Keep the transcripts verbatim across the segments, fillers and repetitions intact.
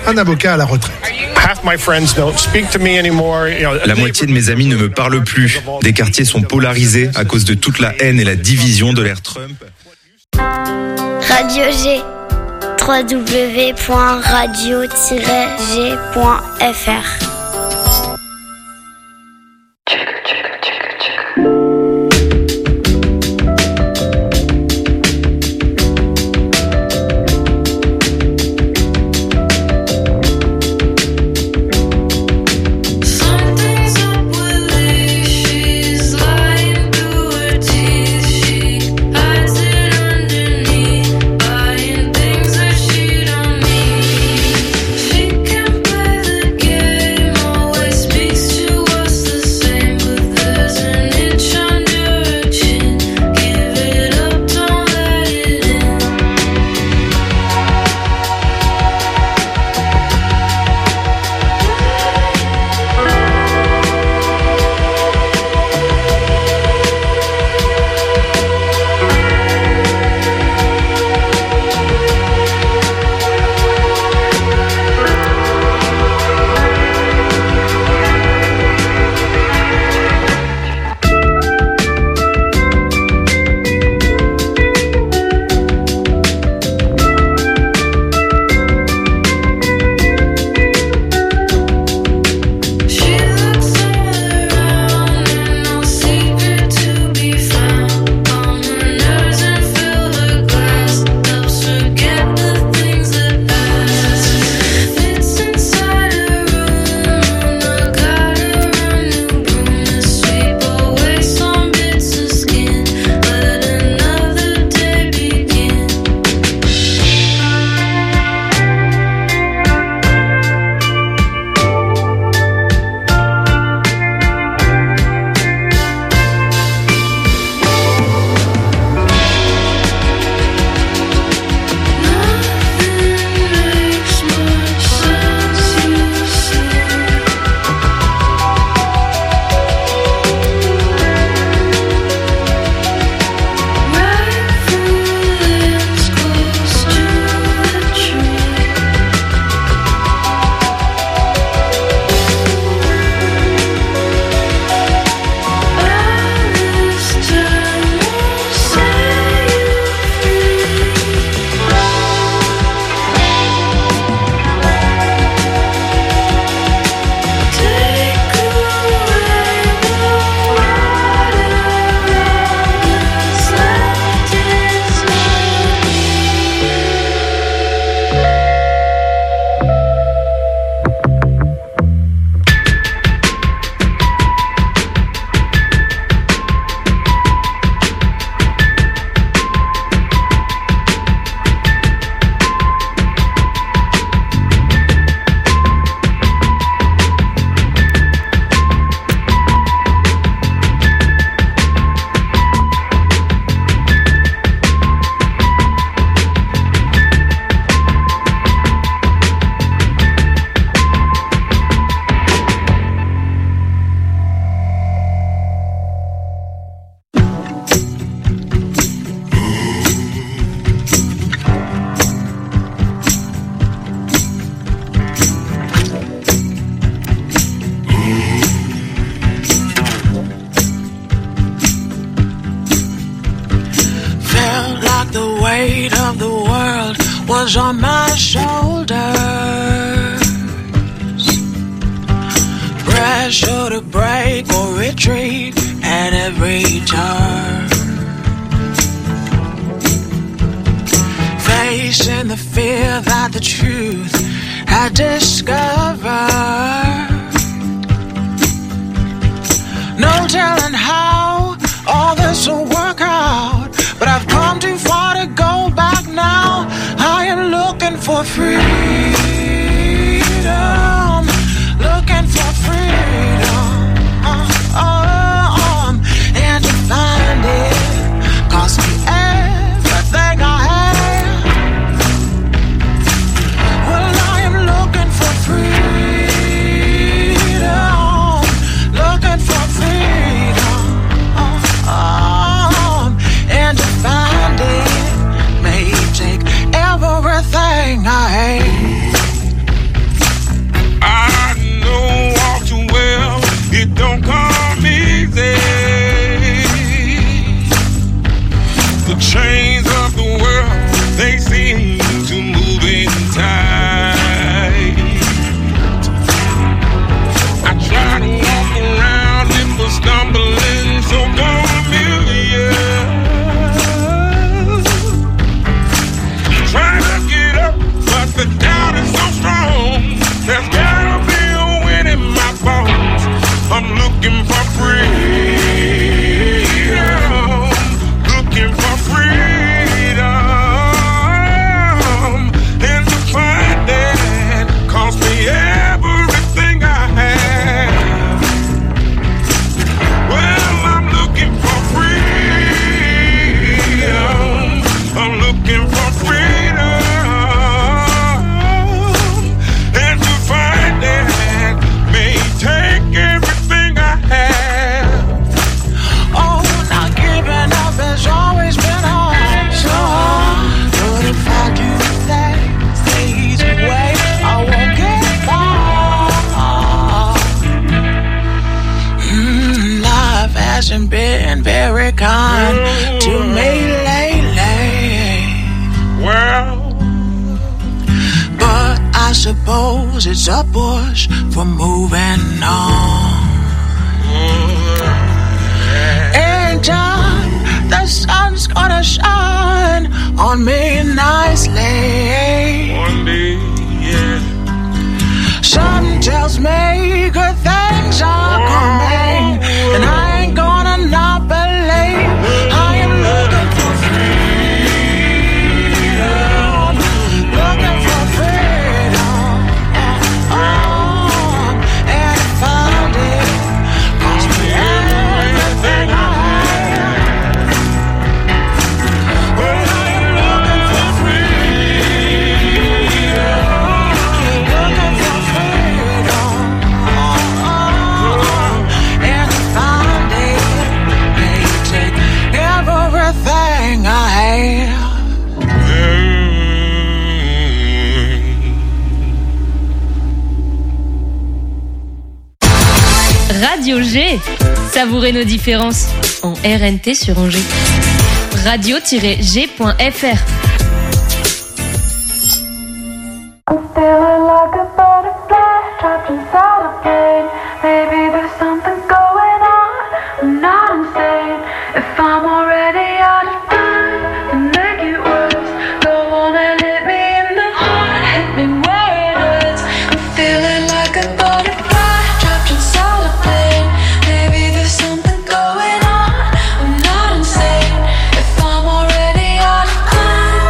un avocat à la retraite. La moitié de mes amis ne me parlent plus. Des quartiers sont polarisés à cause de toute la haine et la division de l'ère Trump. Radio G, w w w point radio tiret g point f r. Was on my shoulders, pressure to break or retreat at every turn, facing the fear that the truth had discovered. No telling how all this will work out, but I've come too far to go back now. I am looking for freedom, looking for freedom, uh, uh, um, and to find it cost me everything I have. Well, I am looking for freedom. suppose it's a push for moving on. In time, the sun's gonna shine on me nicely. One day, yeah. Something tells me good things are coming, and I ain't gonna not believe. I am looking for freedom, looking for freedom, oh, and I found it, cost me everything I had. Well, I am looking for freedom, looking for freedom, oh, and I found it. May you take everything I have. Radio G. Savourez nos différences en R N T sur Angers. radio tiret g point f r. I'm feeling like a butterfly trapped inside a plane. Maybe there's something going on. I'm not insane. If I'm already out of time, then make it worse. Go on and hit me in the heart, hit me where it hurts. I'm feeling like a butterfly trapped inside a plane. Maybe there's something going on. I'm not insane. If I'm already out of time,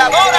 agitadora.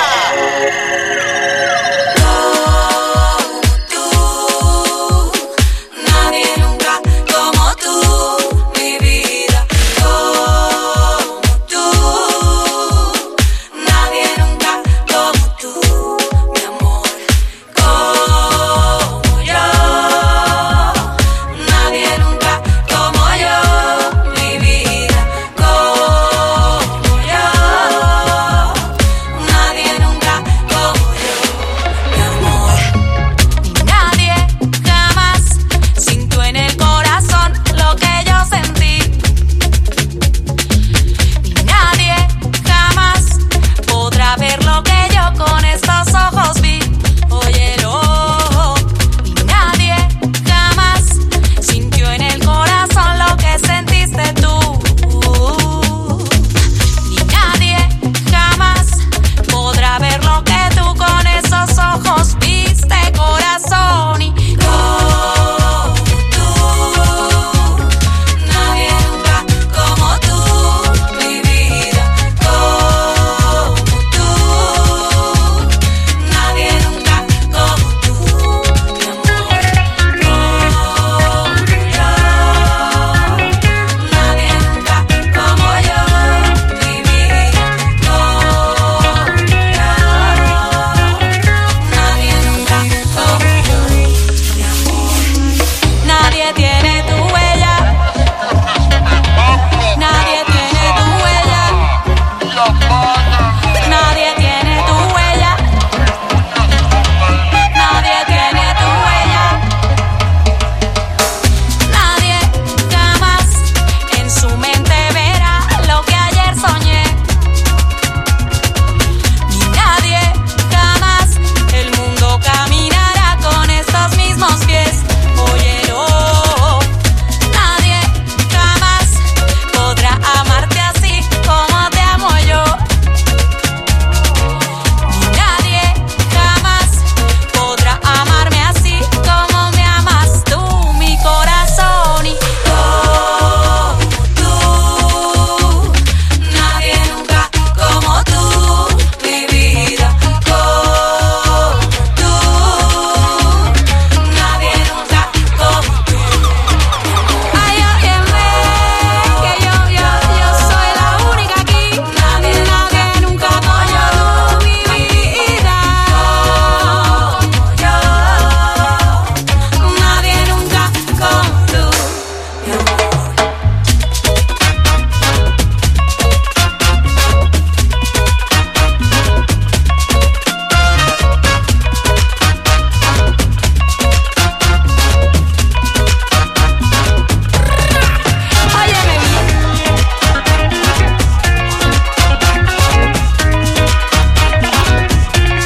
Nadie